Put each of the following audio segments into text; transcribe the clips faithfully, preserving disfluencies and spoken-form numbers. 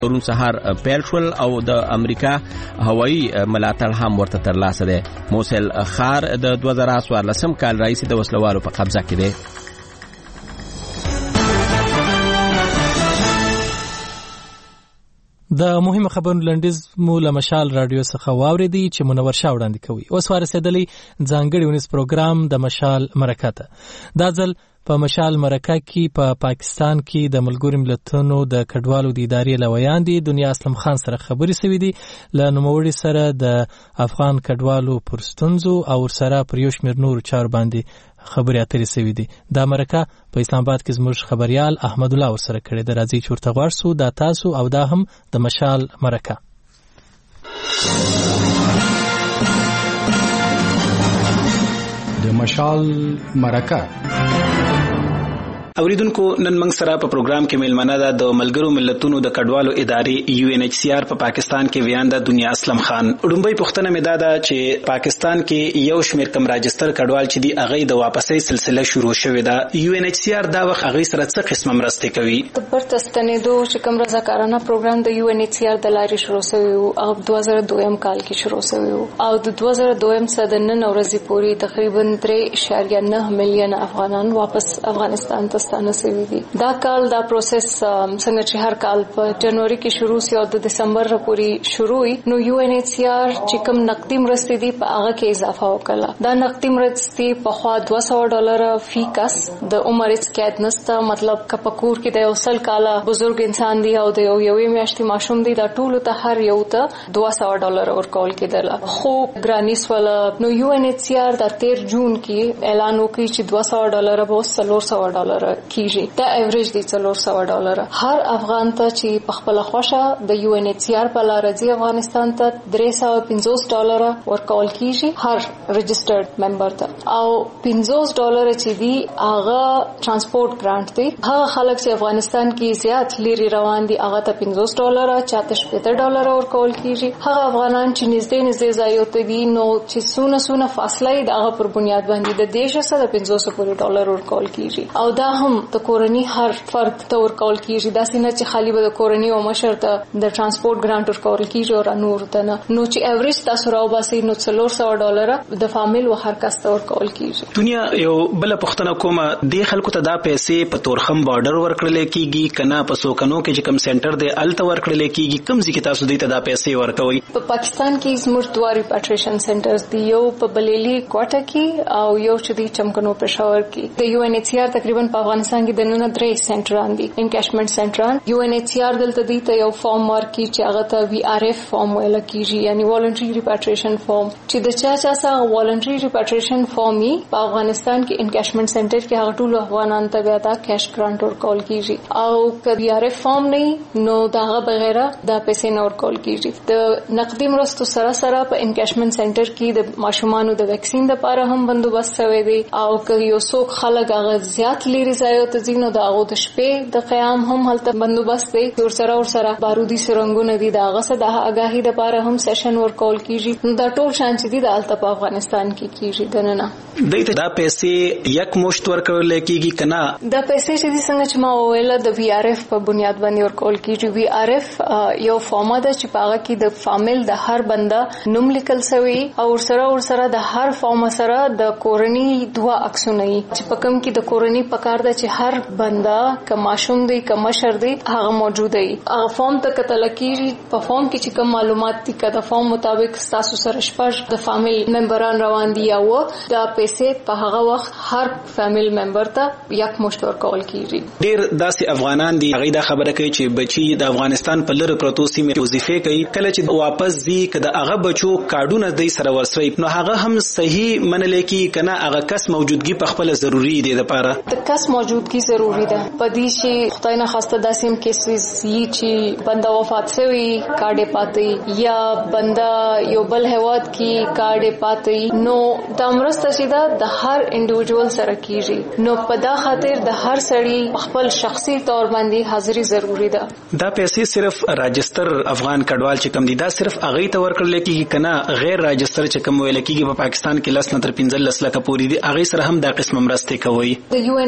پرون سهار پیل شول او د امریکا هوایي ملاتړ هم ورته ترلاسه دی. موسل ښار د دوه زره څوارلسم کال راهیسې د وسلوالو په قبضه کې دی. د مهمه خبرونو لنډیز مو له مشال رادیو څخه واورېدی چې منور شاه وړاندې کوي. اوس ورسېدلی ځانګړی ونیز پروګرام د مشال مرکه ته. دا ځل په مشال مرکه کې په پا پاکستان کې د ملګرو ملتونو د کډوالو د ادارې لویان دي دنیا اسلم خان سره خبرې سوي دي. له نوموړي سره د افغان کډوالو پر ستونزو او سره پر یو شمېر نورو چارو باندې خبرې اترې سوي دي. دا مرکه په اسلام آباد کې زموږ خبريال احمد الله ورسره کړې ده. راځي چې ورته غواړ سو دا تاسو او دا هم د مشال مرکه. د مشال مرکه اوریدونکو نن موږ سره په پروګرام کې میلمنه ده د ملګرو ملتونو د کډوالو ادارې یو ان ایچ سی آر په پاکستان کې ویانده دنیا اسلم خان. ډومبۍ پوښتنه مې دا ده چې پاکستان کې یو شمېر کم راجستر کډوال چې دی هغه د واپسۍ سلسله شروع شوې ده. یو ان ایچ سی آر دا وخت هغه سره څه قسمه مرستې کوي؟ د برته ستنېدو چې کوم رضاکارانه پروګرام د یو ان ایچ سی آر د لارې شروع شوی و او دوه زره دویم کال کې شروع شوی و او د دوه زره دویم څخه د نن ورځې پورې تقریبا درې اعشاریه نه میلیون افغانان واپس افغانستان ته ستانه شوي دي. دا کال دا پروسس څنګه چې هر کال په جنوري کې شروع شي او د دسمبر پورې شروع وي نو یو ان ایچ سی آر چې کوم نقدي مرستې دي په هغه کې اضافه وکړه. دا نقدي مرستې په خوا دوه سوه ډالر فی کس د عمر قید نسته، مطلب کپکور کې د یو سل کاله بزرګ انسان دی او د یو یوې میاشتې ماشوم دی دا ټول ته هر یو ته دوه سوه ډالر ورکول کېدل. خو ګرانیس ولا نو یو ان ایچ سی آر د تیر جون کې اعلان وکړي چې دوه سوه ډالر به څلور سوه ډالر کیږي. دا ایوریج دی څلور سوه ډالر. هر افغان ته چې په خپل خوښه د یو ان ایچ سی آر په لار راځي افغانستان ته درې سوه پنځوس ډالر ورکول کیږي هر رجسټرډ ممبر ته او پنځوس ډالر چې دی هغه ترانسپورت ګرانټ دی. هغه خلک چې افغانستان کې زیات لري روان دي هغه ته پنځوس ډالر چاته شپږ ډالر ورکول کیږي. هغه افغانان چې نږدې نږدې ځایو ته دي نو چې سونه سونه فاصله یې دغه پر بنیاد باندې د دیش سره د پنځوس پورې ډالر ورکول کیږي او دا هم د کورنۍ هر فرد ته ورکول کیږي. دا څنګه چې خالی به د کورنۍ او مشر ته د ترانسپورت ګرانټ ورکول کیږي او نور ته نه. نو چې ایوریج تاسو راو باسي نو څلور سوه ډالر د فامیل او هر کس ته ورکول کیږي. دنیا یو بل پښتنه کومه د خلکو ته دا پیسې په تورخم بارډر ورکړل کیږي کنه په سوکنو کې چې کم سنټر دی الته ورکړل کیږي کوم ځکه تاسو دې ته دا پیسې ورکوي؟ په پاکستان کې زموږ دوه ریپاټریشن سنټرز دی، یو په بلیلی کوټه کې او یو چې دی چمکنو پېښور کې. د یو ان ایچ سی آر تقریبا په افغانستان کې د نن درې سنټران دي انکیشمنت سنټران. یو ان ایچ سی آر دلته دی ته یو فارم ورکي چې هغه ته وی آر اف فارم ویل کیږي یعنی والنټری ریپاټریشن فارم چې د چا چا سره والنټری ریپاټریشن فارم یې په افغانستان کې انکیشمنت سنټر کې هغه ټول افغانان ته بیا دا کیش ګرانټ ورکول کیږي او که وی آر اف فارم نه نو داغه بغیر دا پیسې نه ورکول کیږي. د نقدي مرستو سره سره په انکیشمنت سنټر کې د ماشومانو د ویکسین لپاره هم بندوبست شوی دی او که یو څوک خلک هغه زیات لري ځایو ته ځي نو د هغو د شپې د قیام هم هلته بندوبست دی. ور سره ور سره بارودي سرنګونه دي د هغه څه د آګاهي لپاره هم سیشن ورکول کیږي. نو دا ټول شان چې دي د هلته په افغانستان کې کیږي دننه. دته دا پیسې یک مشت ورکول کیږي کنه؟ دا پیسې چې دي څنګه چې ما وویل د وی آر اف په بنیاد باندې ورکول کیږي. وی آر اف یو فارم ده چې په هغه کې د فامیل د هر بنده نوم لیکل شوی او ور سره ور سره د هر فارم سره د کورنۍ دوه عکسونه چې په کوم کې د کورنۍ پکار ده چې هر بنده که ماشوم دی که مشر دی هغه موجود دی. هغه فارم ته کتل کیږي. په فارم کې چې کوم معلومات دي که د فارم مطابق تاسو سره شپږ د فامیل ممبران روان دي او دا پیسې په هغه وخت هر فامیل ممبر ته یک مشت ورکول کیږي. ډیر داسې افغانان دي هغه دا خبره کوي چې بچي د افغانستان په لره پروتو سیمه وظیفه کوي کله چې واپس ځي کله هغه بچو کارډونه دی سره ورسوي نو هغه هم صحیح منل کی کنه هغه کس موجودګي په خپل ضروری دی لپاره د کس موجودګي ضروری ده. په دې چې خدای نه خواسته داسې هم کیسز یي چې بنده وفات شوی کارډ پاتې یا بنده یو بل هواد کې کارډ پاتې نو د مرسته چې دا د هر انډیویډوال سره کیږي نو په دا خاطر د هر سړي خپل شخصي تور باندې حاضری ضروری ده. دا پیسې صرف راجستر افغان کډوال چې کم دي دا صرف هغه ته ورکړل کیږي کنه غیر راجستر چې کم ویل کیږي په پاکستان کې لس نه تر پنځه لس لکه پورې دي هغه سره هم دا قسم مرسته کوي. د یو ان ایچ سی آر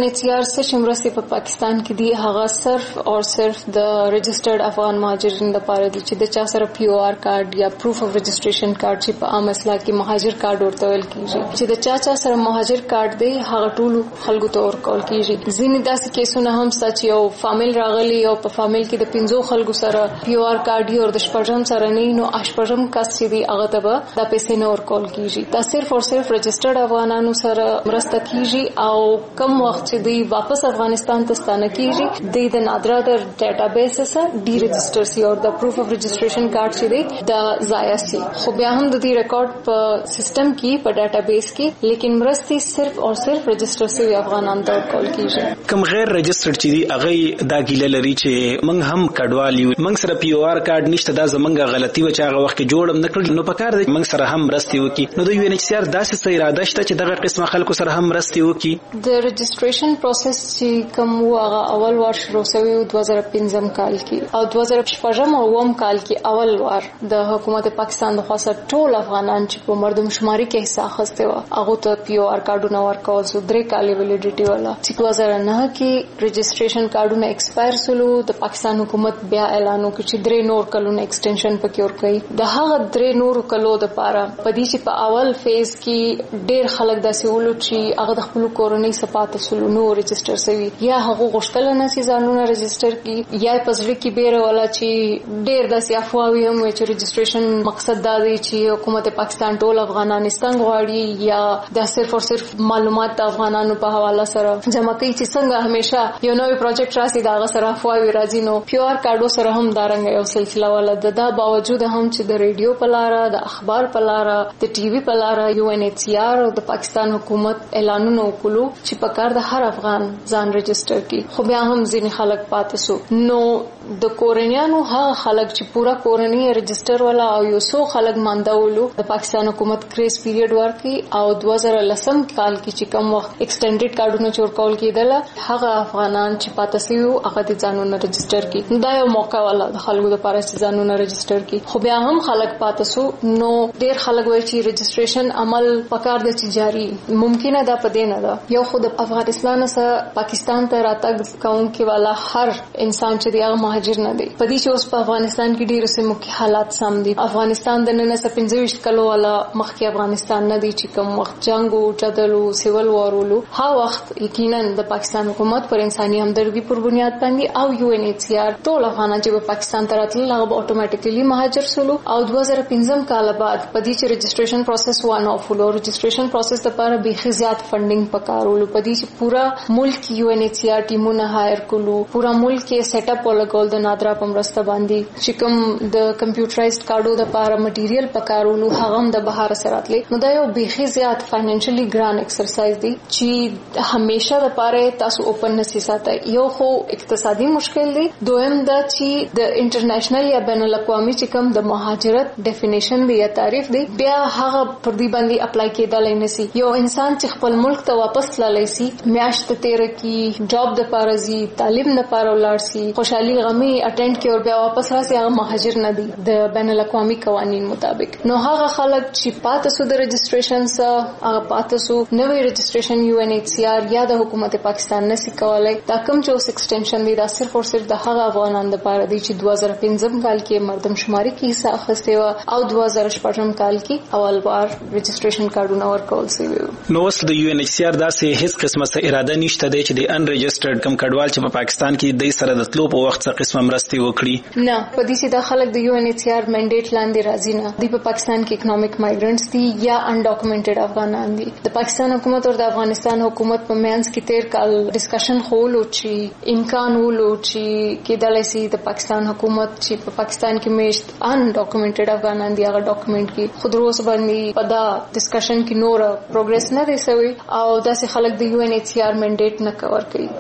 سیار څه چې مرستې په پاکستان کې دي هغه صرف او صرف د رجسټرډ افغان مهاجرینو لپاره دي چې د چا سره پی او آر کارت یا پروف اف رجسٹریشن کارت چې په عام اصطلاح کې مهاجر کارت ورته ویل کیږي چې د چا چا سره مهاجر کارت دی هغه ټول خلکو ته ورکول کیږي. ځینې داسې کیسونه هم شته چې یو فامیل راغلی او په فامیل کې د پنځو خلکو سره پی او آر کارت او د شپږم سره نه نو اشپږم کس چې دی هغه ته به د پیسې نه ورکول کیږي. دا صرف او صرف رجسټرډ افغانانو سره مرسته کیږي او کم وخت چې دی واپس افغانستان ته ستانه کیږي د نادرا د ډیټابیس سره ډی رجسٹر سی او د پروف اف رجسٹریشن کارت چې دی د ضایع سي خو بیا هم د دې ریکارډ په سیستم کې په ډیټابیس کې لیکن مرستې صرف او صرف رجسٹر سي افغانانو ته ورکول کیږي. کوم غیر رجسٹرډ چې دی هغه دا ګیله لري چې موږ هم کډوال یو موږ سره پی او آر کارت نشته دا زمونږه غلطي و چې هغه وخت کې جوړم نکړل نو پکار دی موږ سره هم مرستې وکړي. نو د یو ان ایچ سی آر داسې څه اراده شته چې دغه قسمه خلکو سره هم مرستې وکړي. د رجسټریشن پروسس چې کوم هغه اول وار شروع شوی و دوه زره پنځم کال کې او دوه زره شپږم او اووم کال کې اول وار د حکومت پاکستان د خاصه ټول افغانان چې په مردم شماري کې حصہ اخیسته و هغه ته پی او آر کارډونه ورکول سو درې کالې ویلیډیټي والا چې دوه زره نه کې رجسټریشن کارډونه ایکسپایر سولو د پاکستان حکومت بیا اعلان وکړ چې درې نور کلونه ایکسټنشن پکې ورکړي. د هغه درې نور کلو د پاره په دې چې په اول فیز کې ډېر خلک داسې ولو چې هغه د خپل کورنۍ صفات سولو نو رجسټر شوی یا هغه غوښتل نه چې ځانونه رجسټر کړي یا پزړه کې بیره ولا چې ډېر داسې افواوی هم چې رجسټریشن مقصد دا دی چې حکومت پاکستان ټول افغانستان غواړي یا د صرف او صرف معلومات د افغانانو په حواله سره جمع کوي چې څنګه همیشه یو نوې پروجیکټ راسي دا سره افواوی راځي نو پی او آر کارډو سره هم دارنګ یو سلسله ولا د دا باوجود هم چې د ریډیو په لار د اخبار په لار د ټي وي په لار یو ان ایچ سی آر او د پاکستان حکومت اعلانونه وکړو چې په کار د هر افغان ځان رجسټر کړي خو بیا هم ځینې خلک پاتې سو. نو د کورنیانو هغه خلک چې پورا کورنۍ رجسټر ولا او یو څو خلک مانداولو د پاکستان حکومت کریس پیریډ ورکړي او دوه زره لسم کال کې چې کوم وخت ایکسټینډډ کارډونه چور کول کېدل هغه افغانان چې پاتې سوي هغه د ځانونو رجسټر کړي. دا یو موقع ولا د خلکو لپاره چې ځانونه رجسټر کړي خو بیا هم خلک پاتې سو. نو ډېر خلک وایي چې رجسټریشن عمل پکار د تجاري ممکنه ده په دې نه ده یو خود افغانستان سره پاکستان ته راتګ کوونکی والا هر انسان چې دی هغه مهاجر نه دی. په دې چې اوس په افغانستان کې ډېر سمو کې حالات سم دي. افغانستان د نن څخه پنځه ویشت کلو والا مخکې افغانستان نه دی چې کوم وخت جنگ او جدل او سیول وارولو ها وخت یقینا د پاکستان حکومت پر انساني همدردي پر بنیاد باندې او یو ان ایچ سی آر ټول افغانان چې په پاکستان ته راتلل هغه اتوماتیکلی مهاجر سولو او دوه زره پنځم کال بعد په دې چې رجسټریشن پروسس وانه فولو رجسټریشن پروسس لپاره به زیات فندینګ پکارولو په دې چې پورا ملک یو ان ایچ سی آر ټیمونه هایر کولو پورا ملک کې سیټ اپ ولګول د نادرا په مرسته باندې چې کوم د کمپیوټرایزډ کارډو د لپاره مټیریل پکارولو هغه هم د بهر سره راتلې. نو دا یو به زیات فاینانشلی ګران ایکسرسایز دی چې همیشه د لپاره تاسو اوپن نسی ساتي. یو خو اقتصادي مشکل دی دویم دا چې د انټرنیشنل یا بین الاقوامي چې کوم د مهاجرت ډیفینیشن دی یا تعریف دی بیا هغه پر دې باندې اپلای کېدل نه سي. یو انسان چې خپل ملک ته واپس تللی سي میاشت تیر کی جاب د پارزي تعلیم نه پاره ولار سي خوشحالي غمي اټینډ کی او بیا واپس راسي هغه مهاجر نه دي د بین الاقوامي قوانين مطابق. نو هغه خلک چې پاتې سو د رجسټریشن سره هغه پاتې سو نوې رجسټریشن یو ان ایچ سی آر یا د حکومت پاکستان نه سي کولای دا کوم چې اوس ایکسټنشن دی دا صرف او صرف د هغه افغانانو لپاره دی چې دوه زره پنځم کال کې مردم شماري کې حصہ اخیسته و او دوه زره شپږم کال کې اول بار رجسټریشن کارډونه ورکول شوی. نو اوس د یو ان ایچ سی آر داسې هیڅ قسمه څه اراده نشته دی چې د ان رجسټرډ کم کډوال چې په پاکستان کې د سره د تلو په وخت څخه قسمه مرستې وکړي نه په دې چې د خلک د یو ان ایچ سی آر منډیټ لاندې راځي نه دی. په پاکستان کې اکونومیک مایګرنټس دي یا انډاکومنټډ افغانان دي. د پاکستان حکومت او د افغانستان حکومت په مینس کې تیر کال ډسکشن خولو چې امکان ولو چې کېدلای شي د پاکستان حکومت چې په پاکستان کې میشت انډاکومنټډ افغانان دي هغه ډاکومنټ کې خود روز باندې په دا ډسکشن کې نور پروګرس نه دی شوی او داسې خلک د یو ان ایچ سی آر منډیټ نه کور کوي.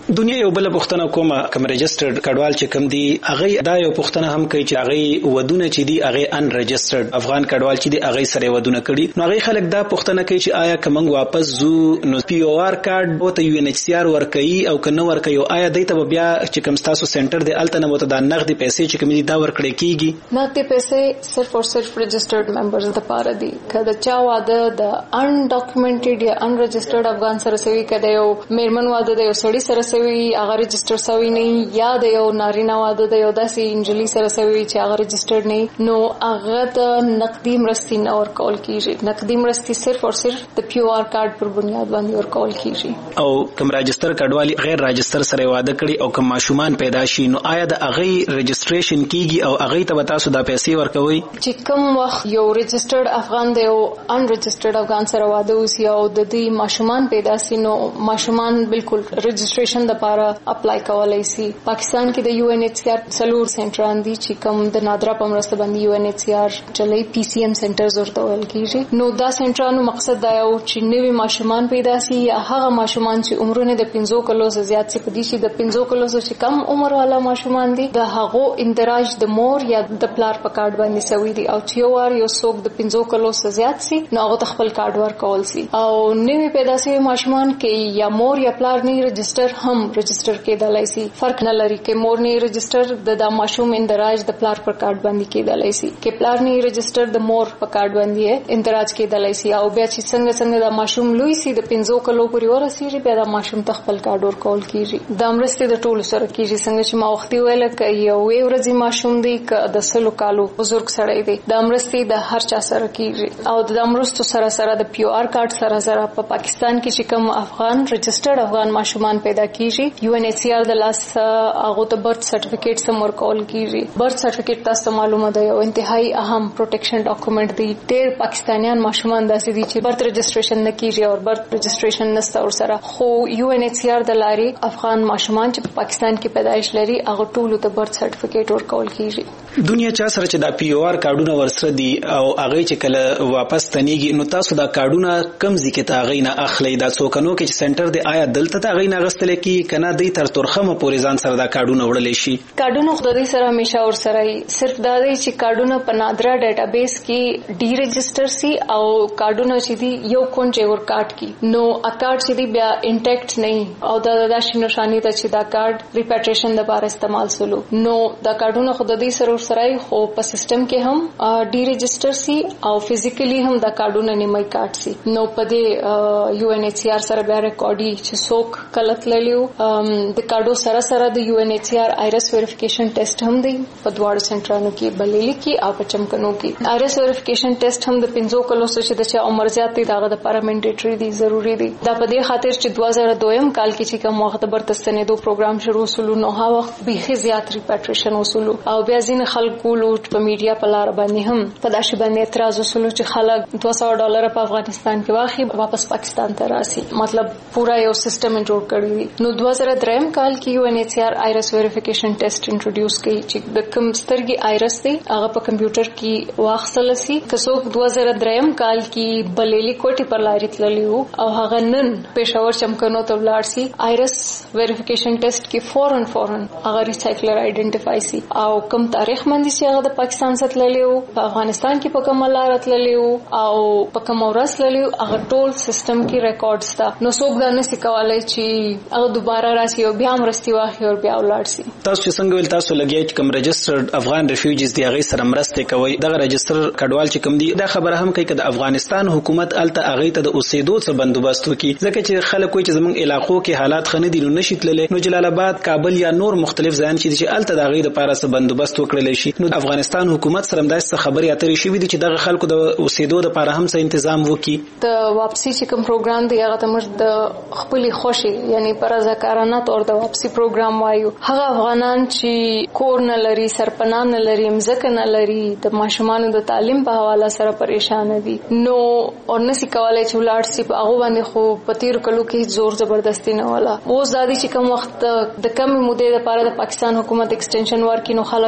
دنیا یو بل پښتنه کومه کوم ريجسترډ کډوال چې کوم دي هغه دا یو پښتنه هم کوي چې هغه ودونه چې دي هغه ان ريجسترډ افغان کډوال چې دي هغه سره ودونه کړي. نو هغه خلک دا پښتنه کوي چې آیا کوم واپس زو نو پی او آر کارت او ته یو ان ایچ سی آر ورکړي او کنه ورکړي آیا دای ته بیا چې کوم تاسو سنټر دی الته نه وته د نقدي پیسې چې کوم دي دا ورکړي کیږي؟ نقدي پیسې صرف او صرف ريجسترډ ممبرز د پاره دي. کله چا واده د ان ډاکومېنټډ یا ان ريجسترډ افغان سره سوي کده یو میرمن واده د یو سړی سره سوي هغه ريجستر سوي نه یا د یو نارینه واده د یو داسې انجلی سره سوي چې هغه ريجسترډ نه نو هغه د نقدي مرستي نه ورکول کیږي. نقدي مرستي صرف او صرف د پی او آر کارت پر بنیاد باندې ورکول کیږي. او کوم راجستر کډوالي غیر راجستر سره واده کړي او کوم ماشومان پیدا شي نو آیا د هغه ريجستریشن کیږي او هغه ته تاسو د پیسې ورکوي؟ چې کوم وخت یو ريجسترډ افغان دی او ان ريجسترډ افغان سره واده وسی او د دې ماشومان پیدا سي نو ماشومان بالکل ريجستریشن د لپاره اپلای کولای شي. پاکستان کې د یو ان ایچ سی آر څلور سنټران دي چې کوم د نادرا په مرسته باندې یو ان ایچ سی آر چلای پی سی ایم سنټرز ورته ویل کیږي. نو دا سنټرانو مقصد دا یو چې نوي ماشومان پیدا سي یا هغه ماشومان چې عمرونه د پنځو کلو څخه زیات سي پدې شي د پنځو کلو څخه کم عمر والا ماشومان دي د هغه اندراج د مور یا د پلار په کارت باندې سوي دي او چې وار یو څوک د پنځو کلو څخه زیات سي نو هغه خپل کارت ورکول سي. او نوي پیدا سي ماشومان کې یا مور یا پلار نه ريجستر هم ريجستر کېدلای سي. فرق نه لري کې مور نه ريجستر د د ماشوم اندراج د پلار پر کارت باندې کېدلای سي کې پلار نه ريجستر د مور په کارت باندې اندراج کېدلای سي. او بیا چې څنګه څنګه د ماشوم لوی سي د پنځو کلو پورې ورسیږي بیا د ماشوم تخپل کارت ورکول کیږي. د امرسته د ټولو سره کیږي څنګه چې ما وختي ویل کې یو ورځي ماشوم دی ک د سلو کالو بزرګ سړی دی د امرسته د هر چا سره کیږي. او د امرستو سره سره د پی او آر کارت سره سره په پاکستان کې چې کوم افغان ريجسترډ افغان ماشومان پیدا کیږي یو ان ایچ سی آر د لاس هغه ته برث سرټیفیکیټ سم ورکول کیږي. برث سرټیفیکیټ تاسو معلومه ده یو انتهایی اهم پروټیکشن ډاکومېنټ دی. ډېر پاکستانیان ماشومان داسې دي چې برث رجسټریشن نه کیږي او برث رجسټریشن نشته ور سره خو یو ان ایچ سی آر د لارې افغان ماشومان چې په پاکستان کې پیدایش لري هغه ټول ته برث سرټیفیکیټ ورکول کیږي. دنیا چا سره چې د پی او آر کارډونه ورسره دي او هغه چې کله واپس تنيږي نو تاسو دا کارډونه کم ځکه ته هغه نه اخلي دا څوکنو کې چې سنټر دی آیا دلته ته هغه نه غستل کی کنه دی تر ترخمه پورې ځان سره دا کارډونه وړل شي؟ کارډونه خدای سره همیشه ور سره صرف دا دی چې کارډونه په نادرا ډیټابیس کې ډی ريجستر سي او کارډونه چې دی یو کونټ ور کارت کی نو ا کارت چې دی بیا انټیکټ نه او دا د شنو شانی ته چې دا کارت ریپیټیشن د لپاره استعمال سلو نو دا کارډونه خدای سره ور سره خو په سیستم کې هم ډی ريجستر سي او فزیکلی هم دا کارډونه نیمه کارت سي نو په دې یو ان ایچ سی آر سره بیا ریکارډي چې څوک کلت للیو د کارډو سره سره د یو ان ایچ سی آر آیرس ویریفیکیشن ټیسټ هم دی په دواړو سنټرانو کې بلیلی کې او په چمکنو کې. آیرس ویریفیکیشن ټیسټ هم د پنځو کلو څخه د چا عمر زیات دی داغه د پارامنډیټری دی ضروری دی. دا په دې خاطر چې دوه زره دویم کال کې چې کوم وخت برتستنیدو پروګرام شروع وسلو نو ها وخت به زیات ریپیټریشن وسلو او بیا ځین خلکو لوټ په میډیا په لار باندې هم په داسې باندې اعتراض وسلو چې خلک دوه سوه ډالر په افغانستان کې واخی واپس پاکستان ته راسي مطلب پورا یو سیستم جوړ کړی دی. نو دوه زره دریم کال کې یو ان ایچ سی آر آیرس ویریفیکیشن ټیسټ انټروډیوس کړي چې د کوم سترګي آیرس دی هغه په کمپیوټر کې واخصل سي که څوک دوه زره دریم کال کې بلیلی کوټي پر لاري تللیو او هغه نن پېښور چمکنو ته ولاړ سي آیرس ویریفیکیشن ټیسټ کې فورن فورن هغه ریسایکلر آئیډنټیفای سي او کوم تاریخ باندې چې هغه د پاکستان څخه تللیو په افغانستان کې په کوم لار تللیو او په کوم ورځ تللیو هغه ټول سیستم کې ریکارډز تا نو څوک دا نشي کولای چې هغه دوباره راسي او بیا مرستي واخلي او بیا ولاړ سي. تاسو چې څنګه ویل تاسو لګیای چې کوم ريجسترډ افغان ریفیوجیز دی هغه سره مرسته کوي دغه ريجستر کډوال چې کوم دی دا خبره هم کوي چې د افغانستان حکومت الته هغه ته د اوسېدو څخه بندوبست وکړي ځکه چې خلک کوي چې زموږ علاقو کې حالات خنه دي نو نشي تللی نو جلال آباد کابل یا نور مختلف ځایان چې الته د هغه لپاره څه بندوبست وکړل شي نو افغانستان حکومت سره داسې خبرې اترې شوې دي چې دغه خلکو د اوسېدو لپاره هم څه تنظیم وکړي. د واپسی چې کوم پروګرام دی هغه تمر د خپل خوشي یعنی پر رضاکارانه تور د واپسی پروګرام وایو هغه افغانان چې کور نه لري سرپناه نه لري مزکه نه لري د ماشومان د تعلیم په حواله سره پریشان دي نو اورنسي کولای چې ولارت سي په هغه باندې خو پتیر کلو کې زور زبردستی نه والا اوس دادی چې کوم وخت د کم مودې لپاره د پاکستان حکومت ایکسټنشن ورکې نو خلک یو څه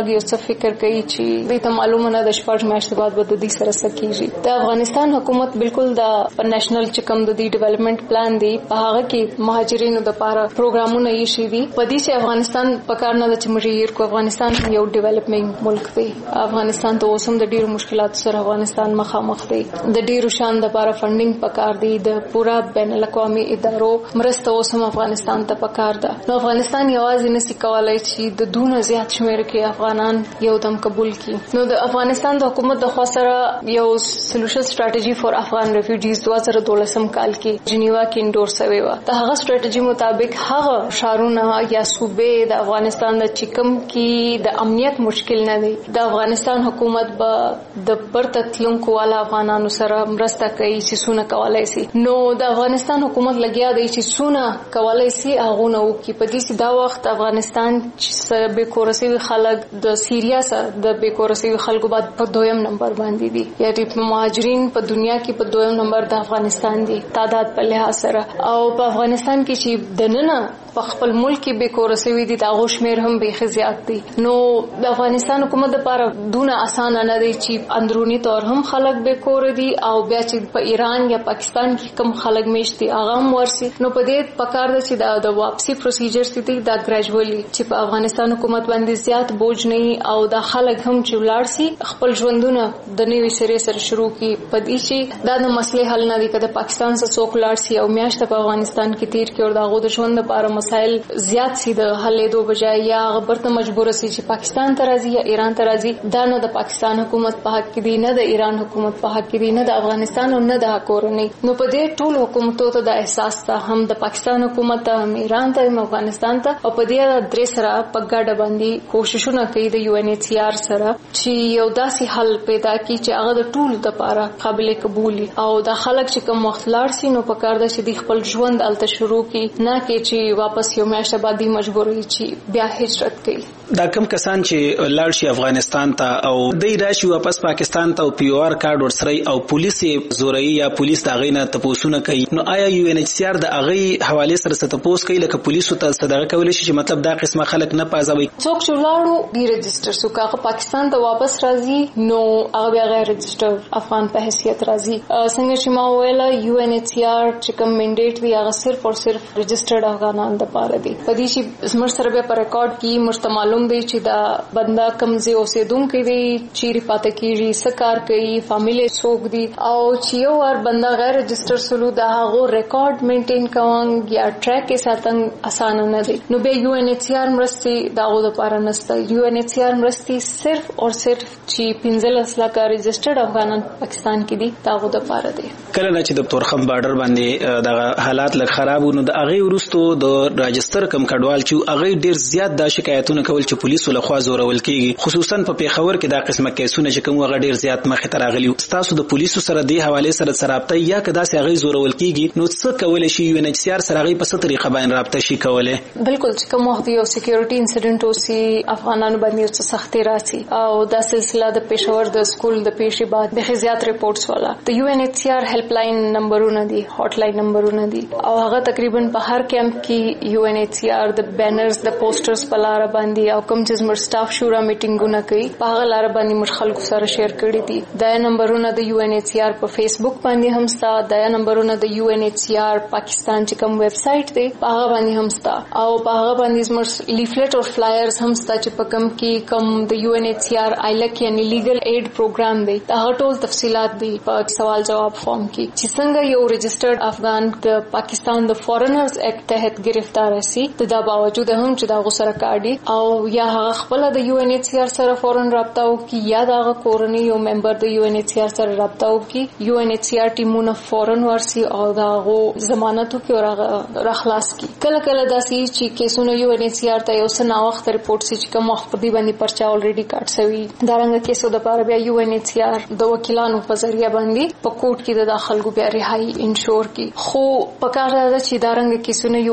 فکر کوي چې دې ته معلومه نه د شپږ میاشتې بعد به د دې سره څه کیږي. د افغانستان حکومت بالکل د نېشنل چې کوم د دې ډیولپمنٹ پلان دی په هغه کې مهاجرینو د لپاره پروګرامونه یې شي دي. په دې چې افغانستان په کار نه د چې مجیر کو افغانستان یو ډیولپمنٹ ملک دی. افغانستان ته اوسم د ډیرو مشکلاتو سره افغانستان مخامخ دی. د ډیرو شان د لپاره فندینګ پکار دی. د پورا بین الاقوامي ادارو مرسته اوسم افغانستان ته پکار ده. نو افغانستان یوازې نسی کولای چې د دونه زیات شمیر کې افغانان یو دم قبول کړي. نو د افغانستان د حکومت د خوا سره یو سولوشن سټریټجی فور افغان ریفیوجیز دوه زره دولسم کال کې جنیوا کې انډور شوی و. د هغه سټریټجی مطابق هغه شارونه یا صوبې د افغانستان د چکم کې د امنیت مشکل نه دی. د افغانستان حکومت به د پرتتلونکو والا افغانانو سره مرسته کوي چې سونه کولای شي. نو د افغانستان حکومت لګیا دی چې سونه کولای شي هغه نو کې په دې دا وخت افغانستان چې به کورسي خلک د سیریا سره د به کورسي خلکو بعد په دویم نمبر باندې دي. یعنی مهاجرین په دنیا کې په دویم نمبر د افغانستان دي تعداد په لحاظ سره. او په افغانستان کې چې د نن په خپل ملک کې به کورسي دي دا غوښمیر هم به خزيات دي. نو د افغانستان حکومت لپاره دونه اسان نه دی چې اندرونی تور هم خلک به کور دي او بیا چې په ایران یا پاکستان کې کم خلک میشتي هغه هم ورسي. نو په دې پکار ده چې دا د واپسی پروسیجر ستې دا ګریجوالي چې په افغانستان حکومت باندې زیات بوج نه او دا خلک هم چې ولاړ سي خپل ژوندونه د نوې سره سره شروع کی. په دې چې دا د مسلې حل نه دی کده پاکستان څخه څوک ولاړ سي او میاشت په افغانستان کې تیر کې او دا غو د ژوند لپاره مسائل زیات سي د حلې دوه بجای یا غبرته مجبور سي چې پاکستان ته راځي یا ایران ته راځي. دا نه د پاکستان حکومت په حق کې دی نه د ایران حکومت په حق کې دی نه د افغانستان او نه د کورنۍ. نو په دې ټول حکومتونو ته د احساس ته هم د پاکستان حکومت ته هم ایران ته هم افغانستان ته او په دې درې سره په ګډه باندې کوششونه کوي د یو ان ایچ سی آر سره چې یو داسې حل پیدا کړي چې هغه د ټول لپاره قابل قبول او د خلک چې کوم وخت لاړ سي نو په کار ده چې د خپل ژوند الته شروع کړي نه کې چې واپس یو میاشت بعد مجبور وي چې بیا هجرت کوي. دا کم کسان چې لاړ شي افغانستان ته او دای راشي واپس پاکستان ته او پی او آر کارت ورسره او پولیس زوري یا پولیس دا غینه تپوسونه کوي. نو آیا یو ان ایچ سی آر د اغه حواله سره ستپوس کوي لکه پولیسو ته صدقه کول شي چې مطلب دا قسمه خلک نه پازوي څوک چې لاړو دی رجستر سو کاغه پاکستان ته واپس راځي نو هغه بیا غیر رجستر افغان په حیثیت راځي. څنګه چې ما ویله یو ان ایچ سی آر چې کوم منډیټ دی هغه صرف او صرف رجسترډ افغانان د پاره دی. په دې چې زموږ سره به په ریکارډ کې مشتملوم دی چې دا بندا کمزې اوسېدونکو دی چیرې پاتې کیږي سکار کوي فامیلی څوک دی او چې یو ور بندا غیر رجستر سلو دا هغه ریکارډ مینټین کوونګ یا ټریک ساتن اسانه نه دی. نو به یو ان ایچ سی آر مرستي داغه لپاره نشته. یو ان ایچ سی آر مرستي صرف او صرف چې پنځلس لک رجسترډ افغانان پاکستان کې دي داغه لپاره دی. کله نه چې د تورخم بارډر باندې د حالات لږ خراب ونه د اغه ورستو د راجستر کم کډوال چې اغه ډیر زیات د شکایتونه کول چې پولیسو له خوا زورول کیږي خصوصا په پیښور کې دا قسمه کیسونه چې کوم غ ډیر زیات مخه تر راغلی. تاسو د پولیسو سره د حواله سره سرابطه یا کدا سي اغه زورول کیږي نو څه کول شي یو ان ایچ سی آر سره اغه په څه طریقه باندې رابطه شي کوله؟ بالکل چې کوم وخت یو سکیورټي انسیډنټ وسی افغانانو باندې څه سختي راسي او دا سلسله د پیښور د سکول د پیښې بعد به زیات ریپورتس والا د یو ان ایچ سی آر هیلپ لاین نمبرونه دي هاټ لاین نمبرونه دي او هغه تقریبا په هر کیمپ کې یو ان ایچ سی آر د بینرز د پوسټرز په لار باندې او کوم چې زموږ سټاف شورا میټینګونه کوي په هغه لار باندې موږ خلکو سره شیر کړی دي. دا نمبرونه د یو ان ایچ سی آر په فیسبوک باندې هم ستا دا نمبرونه د یو ان ایچ سی آر پاکستان چې کوم ویب سټ دی په هغه باندې هم ستا او په هغه باندې زموږ لیفلیټ او فلایرز هم ستا چې په کوم کې کوم د یو ان ایچ سی آر آیلک یعنی لیګل ایډ پروګرام دی دا ټول تفصيلات دي په سوال جواب فارم کې چې څنګه یو رجسترډ افغان د پاکستان د فورنرز ایکټ تحت گرفتار شي دا باوجود هم چې دا غوسره کاډي او یا هغه خپل د یو ان ایچ سی آر سره فورن رابطه وکي یا دا کورنۍ یو ممبر د یو ان ایچ سی آر سره رابطه وکي یو ان ایچ سی آر ټیمونه فورن ورسي او دا غو ضمانتو کې او راخلاص کی. کله کله داسې چې کیسونه یو ان ایچ سی آر ته یو سنا وخت ریپورت سي چې کوم وخت دی باندې پرچا الریډي کاټ سوي دا رنګ کیسو د پاره بیا یو ان ایچ سی آر د وکیلانو په ذریعہ باندې په کوټ کې د داخلو بیا رهایی انشور کی. خو په کار راځي چې دا رنګ کیسونه یو ان ایچ سی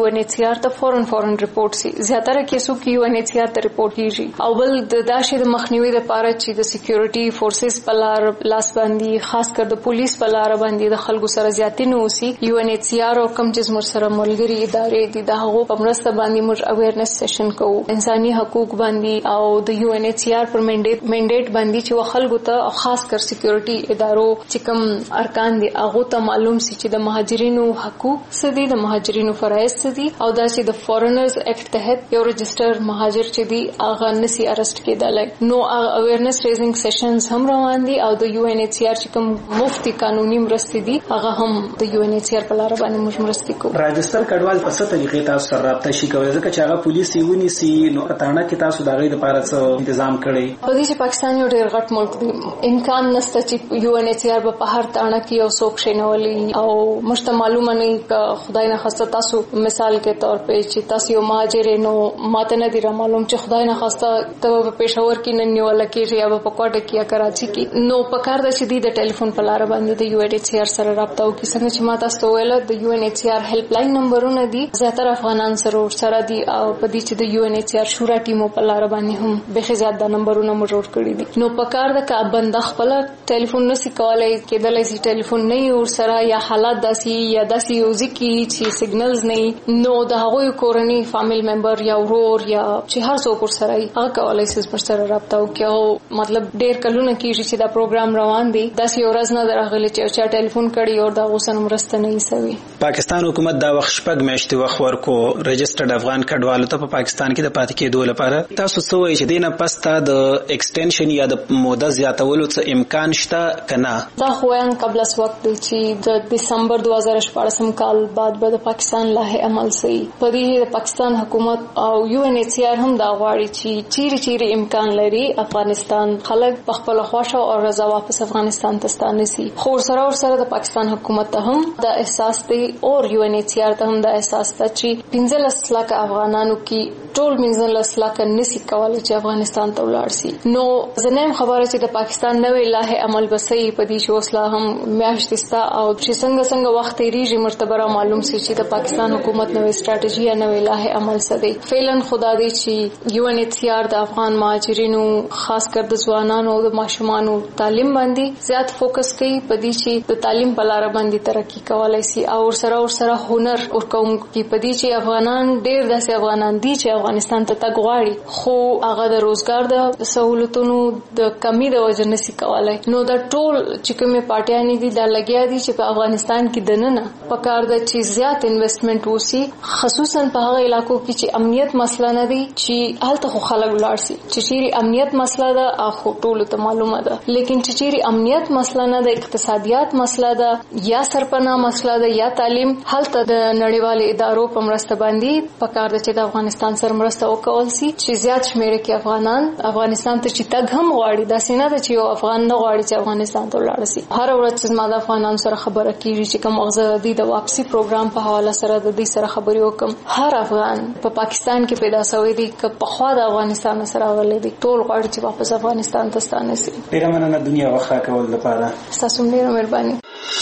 آر ته فورن فورن ریپورت سي زیاتره کیسو کې یو ان ایچ سی آر ته ریپورت کیږي او بل د داشې د مخنیوي لپاره چې د سکیورټي فورسز په لار لاس باندې خاص کر د پولیس په لار باندې د خلکو سره زیاتې نه اوسي یو ان ایچ سی آر او کم چې زموږ سره ملګری ادارې دي د هغو په مرسته باندې موږ اویرنس سیشن کوو انساني حقوق باندې او د یو ان ایچ سی آر پر منډیټ منډیټ باندې چې خلکو ته خاص کر سکیورټي ادارو چې کوم ارکان دي هغه ته معلوم سي چې د مهاجرینو حقوق څه دي د مهاجرینو فرایض څه دي او دا چې د فورنرز ایکټ تحت یو رجستر مهاجر چې دی هغه نسی ارست کېدلای نو اویرنس ریزینګ سیشنز هم روان دي او د یو ان ایچ سی آر چې کوم مفتي قانوني مرستې دي هغه هم د یو ان ایچ سی آر په لار باندې موږ مرستې کوو راجستر کډوال په څه طریقې تاسو سره رابطه شي کولای ځکه چې هغه پولیس یې ونیسي نو اتانه کې تاسو دا غي د لپاره څه تنظیم کړی په دې چې پاکستان یو ډېر غټ ملک دی امکان نشته چې یو ان ایچ سی آر په هر تانه کې یو څوک شینولي او مشته معلومه نه ک خدای نه خاصه تاسو مثال کے طور په چې تاسو یو مهاجر نو ماته نه دی را معلوم چې خدای نه خاصه ته په پېښور کې نه نیول کېږي یا په کوټه کې یا کراچي کې نو په کار د شدید د ټلیفون په لار باندې د یو ان ایچ سی آر سره رابطه وکړي څنګه چې ما تاسو ویل د یو ان ایچ سی آر هیلپ لاین نمبرونه دي زیاتره افغانان سره سره دي او په دې چې د یو ان ایچ سی آر شورا ټیمو په لار باندې هم به خزات د نمبرونه مجور کړی دي نو په کار د کا بند خپل ټلیفون نسی کولای کېدلای شي ټلیفون نه ور سره یا حالات داسي یا داسي یوزي کې چې سیګنلز نه نو د هغوی کورنۍ فامیل ممبر یا ورور یا چې هر څوک سره هغه کولای شي پر سره رابطه وکړي مطلب ډېر کلونه کېږي چې دا پروګرام روان دی داسې یو ورځ نه درغلي چې چا ټلیفون کړي او دا غوسن مرسته نه ایسوي پاکستان حکومت دا وخت شپږ میاشتې وخت ورکو رجسټرډ افغان کډوالو ته په پاکستان کې د پاتې کېدو لپاره تاسو څه وایي چې دینه پسته د ایکسټنشن یا د موده زیاتولو څه امکان شته کنه دا خو ان قبل اس وخت دی چې د دسمبر دوه هزار شپږم کال بعد به د پاکستان لایحه عمل سي په دې د پاکستان حکومت او یو ان ایچ سی آر هم دا غواړي چې چیرې چیرې امکان لري افغانستان خلک په خپل خوښه او رضا واپس افغانستان ته ستانسي خو سره او سره د پاکستان حکومت ته هم دا احساس دی او یو ان ایچ سی آر ته هم دا احساس دی چې پنځلس لک افغانانو کې ټول پنځلس لک نسی کولای چې افغانستان ته ولاړ شي نو زنه خبره چې د پاکستان نوې لایحه عمل بسې په دې شو اصلاح هم میاشتستا او چې څنګه څنګه وخت ریږي مرتبه معلوم سي چې د پاکستان حکومت نوې ستراتیژي یا نوې لایحه عمل سدي فعلا خدا دې چې یو ان ایچ سی آر د افغان مهاجرینو خاص کر د ځوانانو او د ماشومانو تعلیم باندې زیات فوکس کوي په دې چې د تعلیم په لار باندې ترقی کولای شي او سره او سره هنر ورکوم کې په دې چې افغانان ډېر داسې افغانان دي چې افغانستان ته تګ غواړي خو هغه د روزګار د سہولتونو د کمی د وجه نشي کولای نو دا ټول چې کومه پارټیانې دي دا لګیا دي چې په افغانستان کې دننه په کار د چې زیات انویسټمنټ وسی خصوصا په هغه علاقو کې چې امنیت مسله نه دی چې هلته خو خلک ولاړ شي چې چیرې امنیت مسله ده خو ټول ته معلومه ده لیکن چې چیرې امنیت مسله نه ده اقتصادیات مسله ده یا سرپناه مسله ده یا تعلیم هلته د نړیوالو ادارو په مرسته باندې په کار ده چې د افغانستان سره مرسته وکول شي چې زیات شمیر کې افغانان افغانستان ته چې تګ هم غواړي دا سینه ده چې یو افغان نه غواړي چې افغانستان ته ولاړ شي هر ورځ چې ما د افغانانو سره خبره کیږي چې کوم مغزه دي د واپسی پروګرام په حواله سره د دې سره خبرې وکم هر افغان په پا پاکستان کې پیدا شوی دی که په خوا د افغانستان سره غلې دي ټول غواړي چې واپس افغانستان ته ستانه شي ډیره مننه دنیا وخت کول لپاره تاسو ډیره مهرباني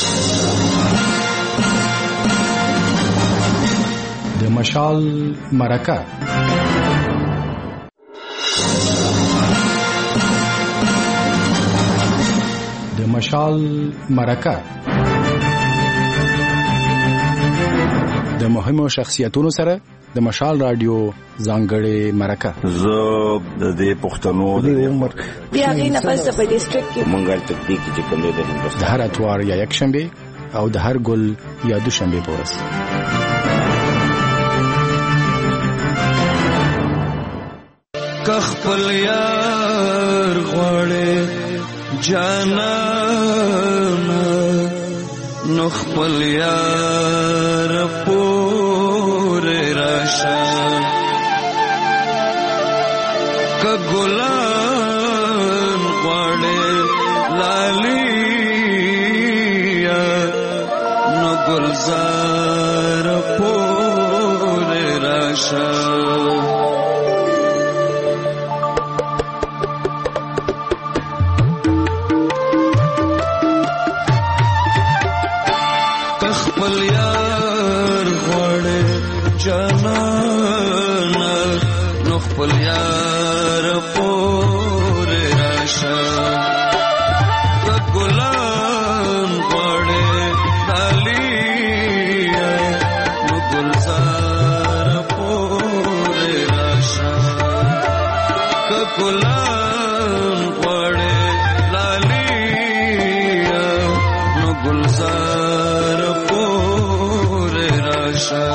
د مشال مرکه د مشال مرکه د مهمو شخصیتونو سره د مشال رادیو ځانګړې مرکه زه د دې پښتنو د عمر بیا غي نه پس په ډیسټریکټ کې مونږه تطبیق چې کوم د هندوستان د هر اتوار یا یک شنبه او د هر ګل یا دوشنبه پورس کخپل یار غوړې جانا نو خپل یار پور راشه ک ګلان غوړې لالیا نو ګلزار پور راشه خپل یار غوړې جانا خپل یار پورې راشه ګلان غواړې ډالیا نو ګلزار پورې راشه ګلان غواړې ډالیا نو ګلزار پورې راشه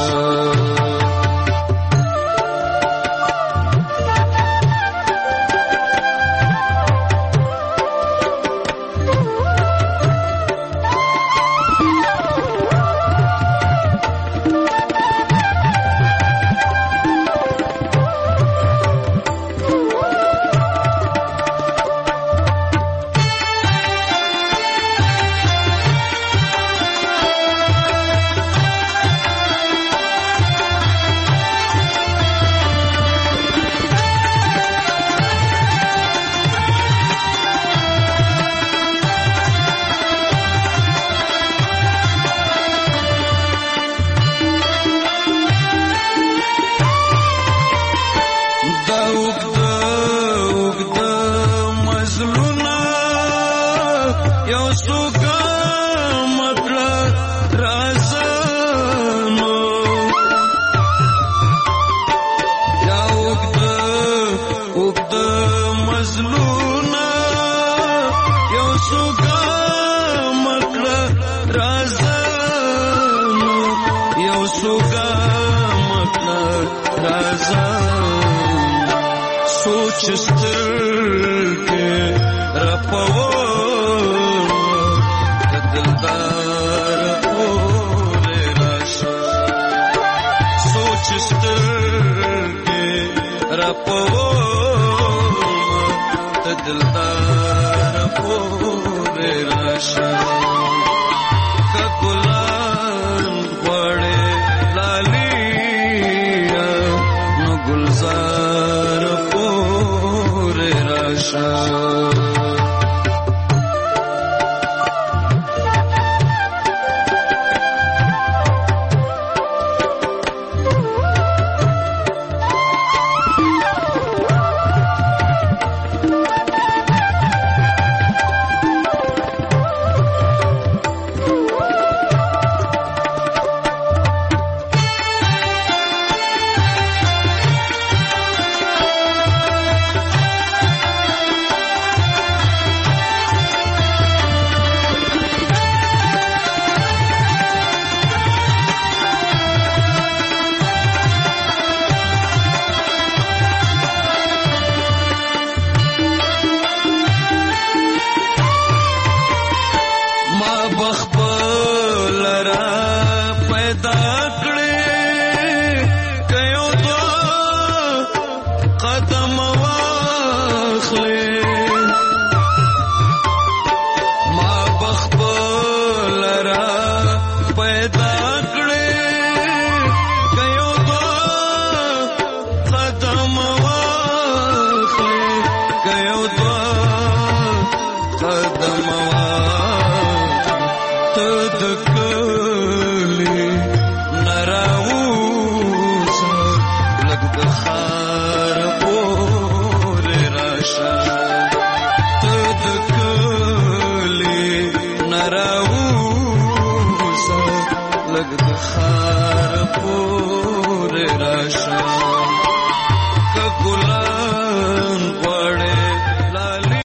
Shah